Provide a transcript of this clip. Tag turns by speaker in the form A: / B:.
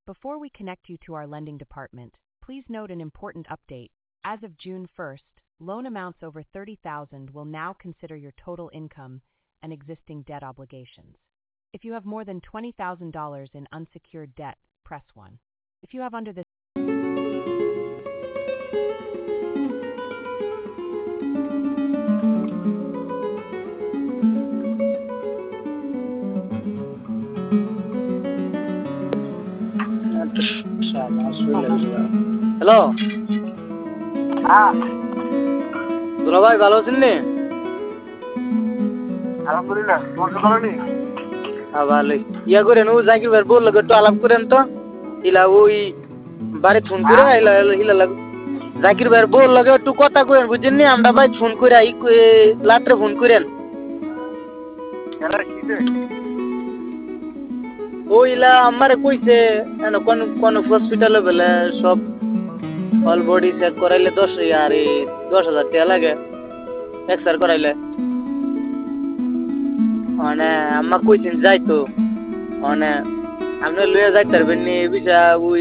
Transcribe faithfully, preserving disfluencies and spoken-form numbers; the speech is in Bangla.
A: Before we connect you to our lending department, please note an important update. As of June first, loan amounts over thirty thousand dollars will now consider your total income and existing debt obligations. If you have more than twenty thousand dollars in unsecured debt, press one. If you have under this
B: hello
C: হ্যাঁ
B: দুলা ভাই ভালো আছেন নি?
C: আলহামদুলিল্লাহ তোমার ভালো নেই?
B: হ্যাঁ ভালোই। ইয়া করেন ও জাকির ভাই বললো একটু আলাপ করেন তো ইলা ওই বাড়ি ফোন করে ইলা ইলা লাগ জাকির ভাই বললো একটু কথা করেন বুঝছেন নি আমরা ভাই ফোন করে আই রাত্রে ফোন করেন
C: এলা কিছে
B: ওইলা আমারে কইছে এন কোন কোন হসপিটালে বলে সব অল বডি চেক করাইলে দশ হাজার দশ হাজার টাকা লাগে এক্সরে করাইলে মানে আম্মা কইছেন যাইতো মানে আপনি লইয়া যাইতে পারবেন নি বিষয় ওই